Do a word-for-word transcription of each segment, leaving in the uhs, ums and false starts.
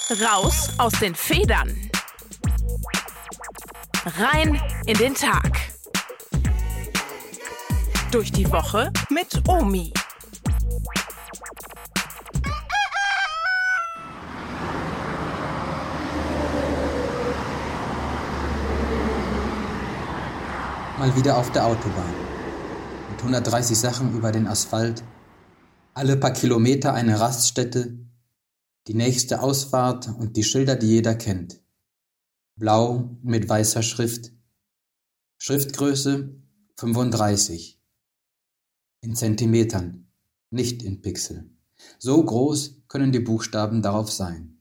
Raus aus den Federn. Rein in den Tag. Durch die Woche mit Omi. Mal wieder auf der Autobahn. Mit hundertdreißig Sachen über den Asphalt. Alle paar Kilometer eine Raststätte. Die nächste Ausfahrt und die Schilder, die jeder kennt. Blau mit weißer Schrift. Schriftgröße fünfunddreißig. In Zentimetern, nicht in Pixel. So groß können die Buchstaben darauf sein.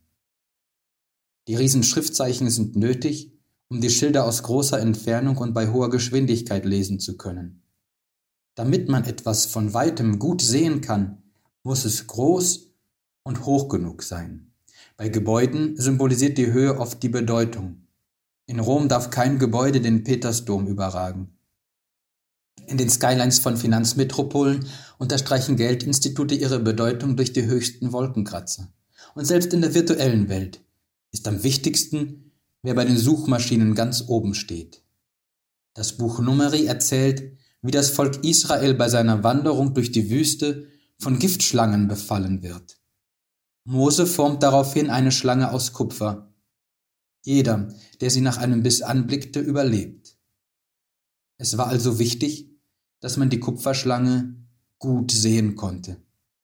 Die Riesenschriftzeichen sind nötig, um die Schilder aus großer Entfernung und bei hoher Geschwindigkeit lesen zu können. Damit man etwas von weitem gut sehen kann, muss es groß und hoch genug sein. Bei Gebäuden symbolisiert die Höhe oft die Bedeutung. In Rom darf kein Gebäude den Petersdom überragen. In den Skylines von Finanzmetropolen unterstreichen Geldinstitute ihre Bedeutung durch die höchsten Wolkenkratzer. Und selbst in der virtuellen Welt ist am wichtigsten, wer bei den Suchmaschinen ganz oben steht. Das Buch Numeri erzählt, wie das Volk Israel bei seiner Wanderung durch die Wüste von Giftschlangen befallen wird. Mose formt daraufhin eine Schlange aus Kupfer. Jeder, der sie nach einem Biss anblickte, überlebt. Es war also wichtig, dass man die Kupferschlange gut sehen konnte.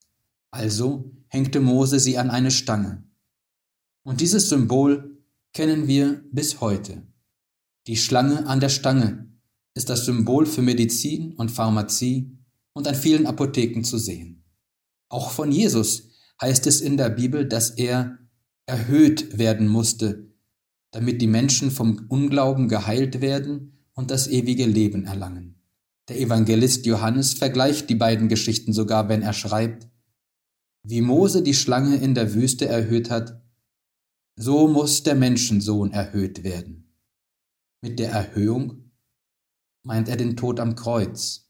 Also hängte Mose sie an eine Stange. Und dieses Symbol kennen wir bis heute. Die Schlange an der Stange ist das Symbol für Medizin und Pharmazie und an vielen Apotheken zu sehen. Auch von Jesus heißt es in der Bibel, dass er erhöht werden musste, damit die Menschen vom Unglauben geheilt werden und das ewige Leben erlangen. Der Evangelist Johannes vergleicht die beiden Geschichten sogar, wenn er schreibt: Wie Mose die Schlange in der Wüste erhöht hat, so muss der Menschensohn erhöht werden. Mit der Erhöhung meint er den Tod am Kreuz.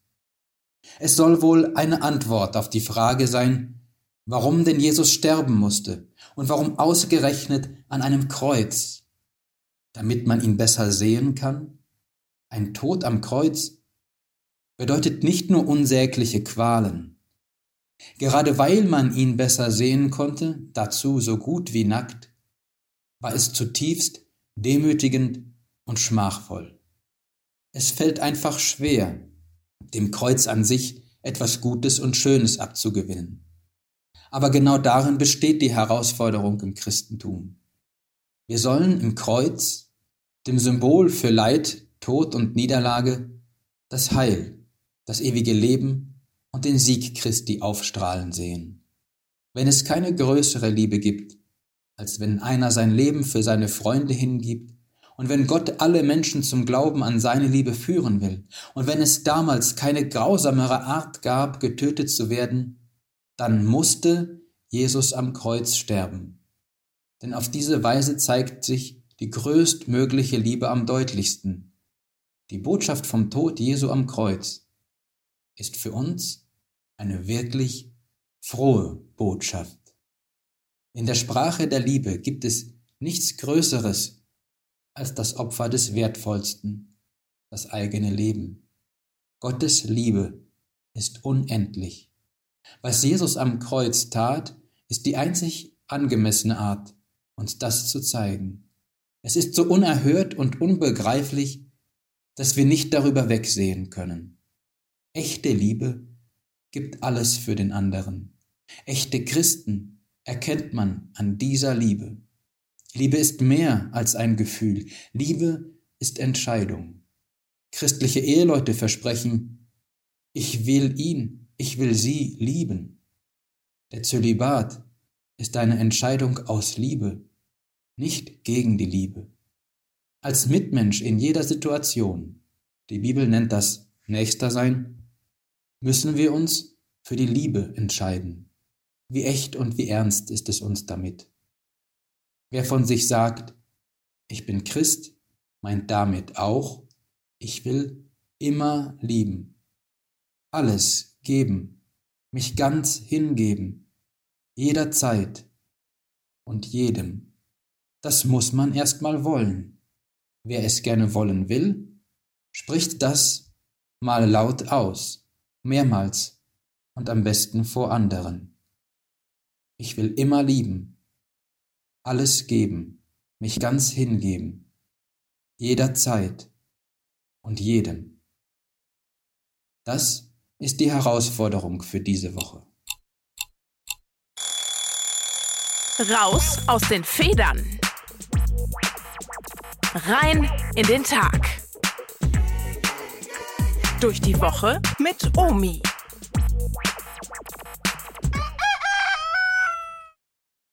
Es soll wohl eine Antwort auf die Frage sein, warum denn Jesus sterben musste und warum ausgerechnet an einem Kreuz. Damit man ihn besser sehen kann? Ein Tod am Kreuz bedeutet nicht nur unsägliche Qualen. Gerade weil man ihn besser sehen konnte, dazu so gut wie nackt, war es zutiefst demütigend und schmachvoll. Es fällt einfach schwer, dem Kreuz an sich etwas Gutes und Schönes abzugewinnen. Aber genau darin besteht die Herausforderung im Christentum. Wir sollen im Kreuz, dem Symbol für Leid, Tod und Niederlage, das Heil, das ewige Leben und den Sieg Christi aufstrahlen sehen. Wenn es keine größere Liebe gibt, als wenn einer sein Leben für seine Freunde hingibt und wenn Gott alle Menschen zum Glauben an seine Liebe führen will und wenn es damals keine grausamere Art gab, getötet zu werden, dann musste Jesus am Kreuz sterben. Denn auf diese Weise zeigt sich die größtmögliche Liebe am deutlichsten. Die Botschaft vom Tod Jesu am Kreuz ist für uns eine wirklich frohe Botschaft. In der Sprache der Liebe gibt es nichts Größeres als das Opfer des Wertvollsten, das eigene Leben. Gottes Liebe ist unendlich. Was Jesus am Kreuz tat, ist die einzig angemessene Art, uns das zu zeigen. Es ist so unerhört und unbegreiflich, dass wir nicht darüber wegsehen können. Echte Liebe gibt alles für den anderen. Echte Christen erkennt man an dieser Liebe. Liebe ist mehr als ein Gefühl. Liebe ist Entscheidung. Christliche Eheleute versprechen: Ich will ihn, ich will sie lieben. Der Zölibat ist eine Entscheidung aus Liebe, nicht gegen die Liebe. Als Mitmensch in jeder Situation, die Bibel nennt das Nächstersein, müssen wir uns für die Liebe entscheiden. Wie echt und wie ernst ist es uns damit? Wer von sich sagt, ich bin Christ, meint damit auch, ich will immer lieben. Alles geben, mich ganz hingeben, jederzeit und jedem das muss man erst mal wollen. Wer es gerne wollen will, spricht das mal laut aus, mehrmals und am besten vor anderen. Ich will immer lieben, alles geben, mich ganz hingeben, jederzeit und jedem. Das ist die Herausforderung für diese Woche. Raus aus den Federn. Rein in den Tag. Durch die Woche mit Omi.